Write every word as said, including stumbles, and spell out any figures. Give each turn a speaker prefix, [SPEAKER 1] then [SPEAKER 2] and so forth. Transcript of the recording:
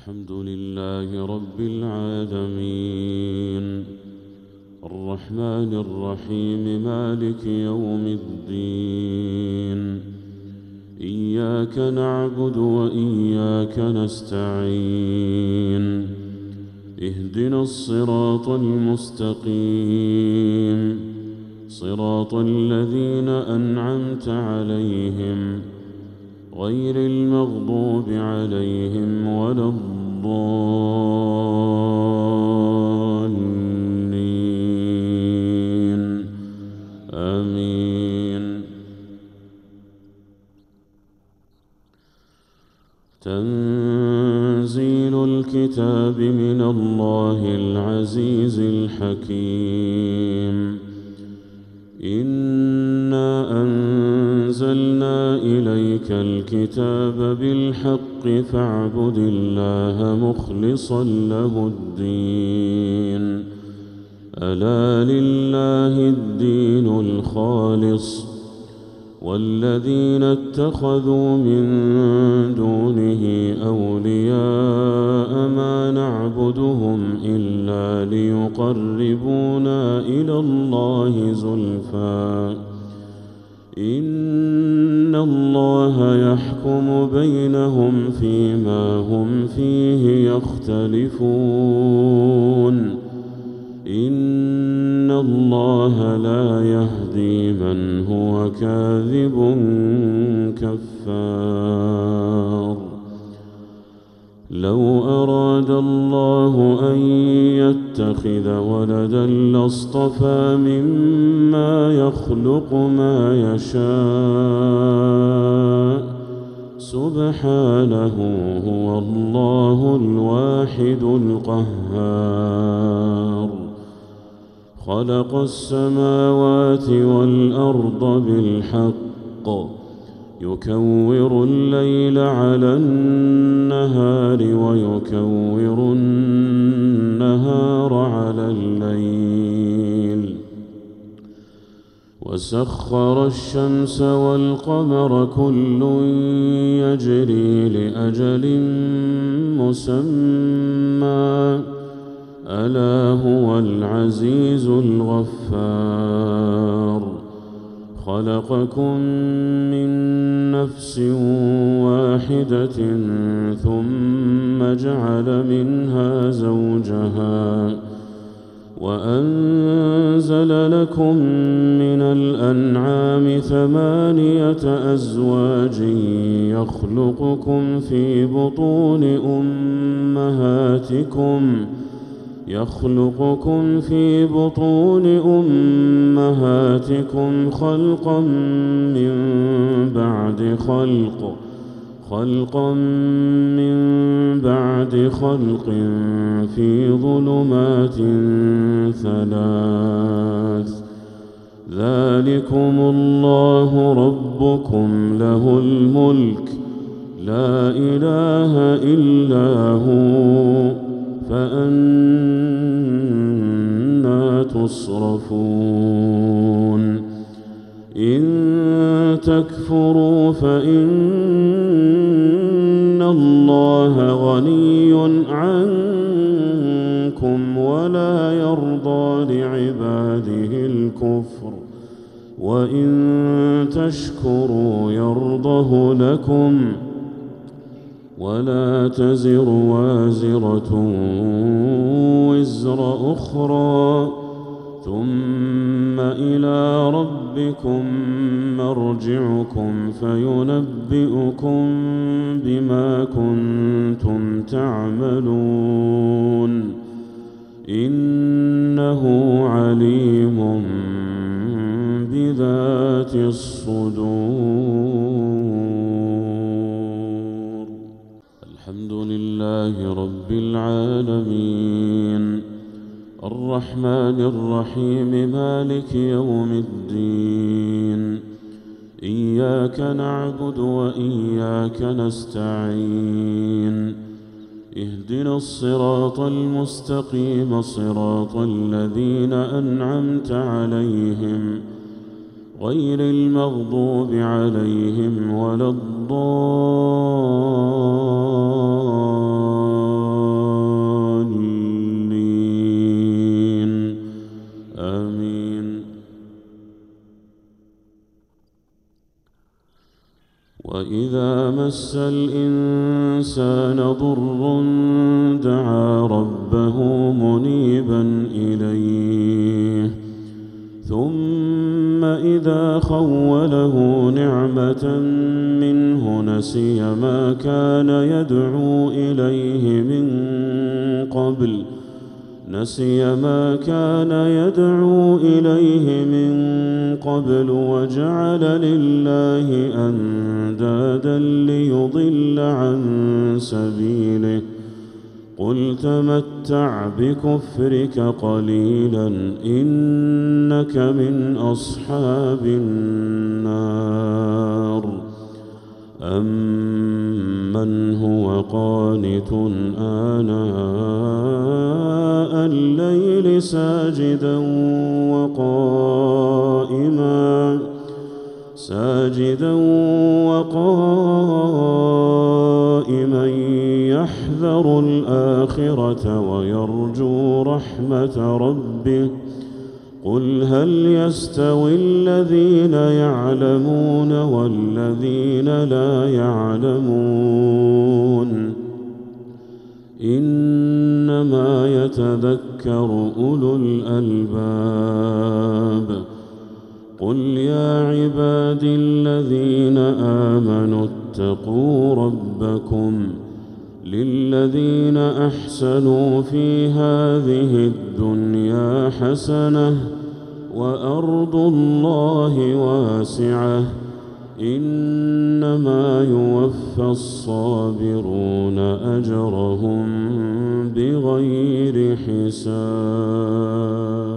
[SPEAKER 1] الحمد لله رب العالمين الرحمن الرحيم مالك يوم الدين إياك نعبد وإياك نستعين اهدنا الصراط المستقيم صراط الذين أنعمت عليهم غير المغضوب عليهم ولا الضالين آمين. تنزيل الكتاب من الله العزيز الحكيم. إنا أنزلنا إليك الكتاب بالحق فاعبد الله مخلصا له الدين ألا لله الدين الخالص والذين اتخذوا من دونه أولياء ما نعبدهم إلا ليقربونا إلى الله زلفى إن الله يحكم بينهم فيما هم فيه يختلفون إن الله لا يهدي من هو كاذب كفار. لو أراد الله أن يتخذ ولدا لاصطفى مما يخلق ما يشاء سبحانه هو الله الواحد القهار. خلق السماوات والأرض بالحق يكور الليل على النهار ويكور النهار على الليل وسخر الشمس والقمر كل يجري لأجل مسمى ألا هو العزيز الغفار. خلقكم من نفس واحدة ثم جعل منها زوجها وأنزل لكم من الأنعام ثمانية أزواج يخلقكم في بطون أمهاتكم يخلقكم في بطون أمهاتكم خلقا من بعد خلق خلقا من بعد خلق في ظلمات ثلاث ذلكم الله ربكم له الملك لا إله إلا هو فأنى تصرفون. إن تكفروا فإن الله غني عنكم ولا يرضى لعباده الكفر وإن تشكروا يرضه لكم ولا تزر وازرة وزر أخرى ثم إلى ربكم مرجعكم فينبئكم بما كنتم تعملون إنه عليم بذات الصدور. الحمد لله رب العالمين الرحمن الرحيم مالك يوم الدين إياك نعبد وإياك نستعين اهدنا الصراط المستقيم صراط الذين أنعمت عليهم غير المغضوب عليهم ولا الضالين وإذا مس الإنسان ضر دعا ربه منيبا إليه ثم إذا خوله نعمة منه نسي ما كان يدعو إليه من قبل نسي ما كان يدعو إليه من قبل وجعل لله أندادا ليضل عن سبيله قل تمتع بكفرك قليلا إنك من أصحاب النار أمن هو قانت آناء الليل ساجدا وقائما ساجدا وقائما يحذر الآخرة ويرجو رحمة ربه قل هل يستوي الذين يعلمون والذين لا يعلمون إنما يتذكر أولو الألباب قل يا عبادي الذين آمنوا اتقوا ربكم للذين أحسنوا في هذه الدنيا حسنة وأرض الله واسعة إنما يوفى الصابرون أجرهم بغير حساب.